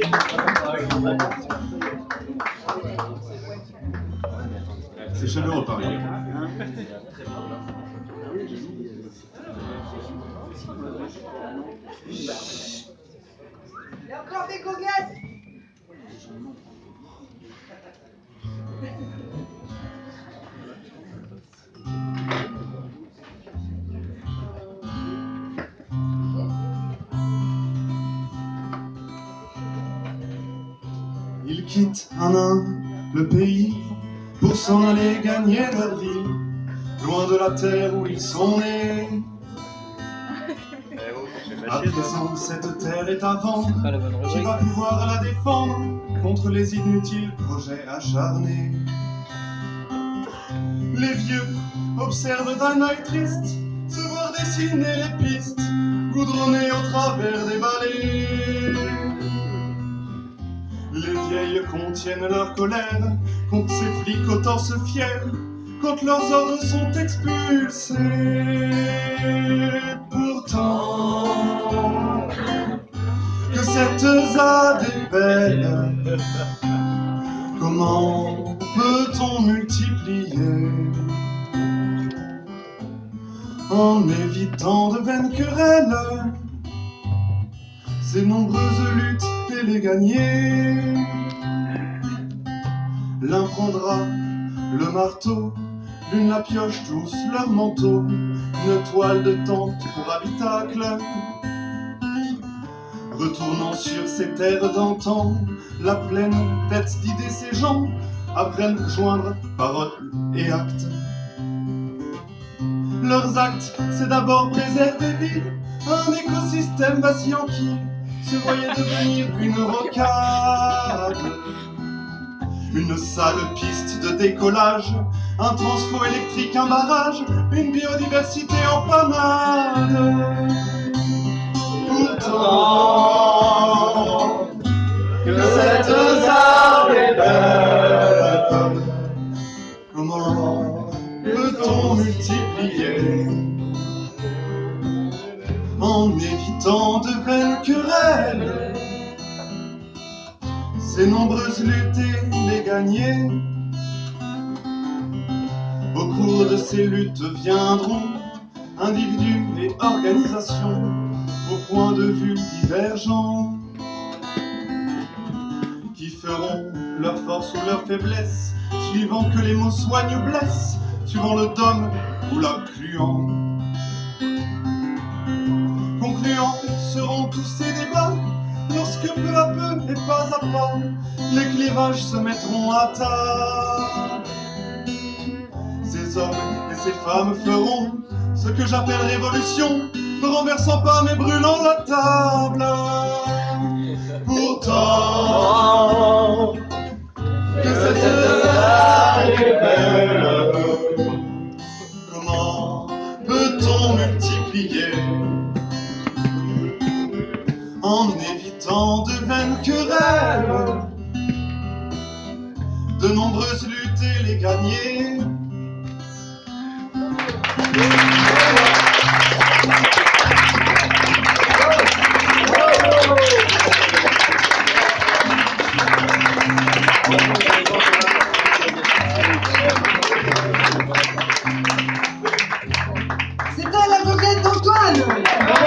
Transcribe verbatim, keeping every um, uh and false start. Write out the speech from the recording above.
C'est chaleureux, Paris. Il y a encore des goguettes. Ils quittent un à un le pays pour s'en aller gagner leur vie, loin de la terre où ils sont nés. À présent, cette terre est à vendre. Qui va pouvoir la défendre contre les inutiles projets acharnés? Les vieux observent d'un œil triste se voir dessiner les pistes goudronnées au travers des vallées. Les vieilles contiennent leur colère contre ces flics au torse fier quand leurs ordres sont expulsés. Pourtant, que cette ZAD est belle, comment peut-on multiplier en évitant de vaines querelles ces nombreuses luttes et les gagner? L'un prendra le marteau, l'une la pioche, tous leur manteau, une toile de tente pour habitacle. Retournant sur ces terres d'antan, la pleine tête d'idées ces gens apprennent joindre parole et acte. Leurs actes, c'est d'abord préserver vie, un écosystème vacillant qui se voyait devenir une rocade. Une sale piste de décollage, un transfo électrique, un barrage, une biodiversité en panade. Pourtant, que cette ZAD est belle, comment peut-on multiplier en évitant de vaines querelles ces nombreuses luttes et les gagner? Au cours de ces luttes viendront individus et organisations au point de vue divergents qui feront leur force ou leur faiblesse suivant que les mots soignent ou blessent, suivant le dôme ou la cluant. Concluants seront tous ces débats lorsque peu à peu et pas à pas les clivages se mettront à table. Ces hommes et ces femmes feront ce que j'appelle révolution, ne renversant pas mais brûlant la table. Pourtant, que cette ZAD est belle, comment peut-on multiplier en évitant de vaines querelles de nombreuses luttes et les gagner?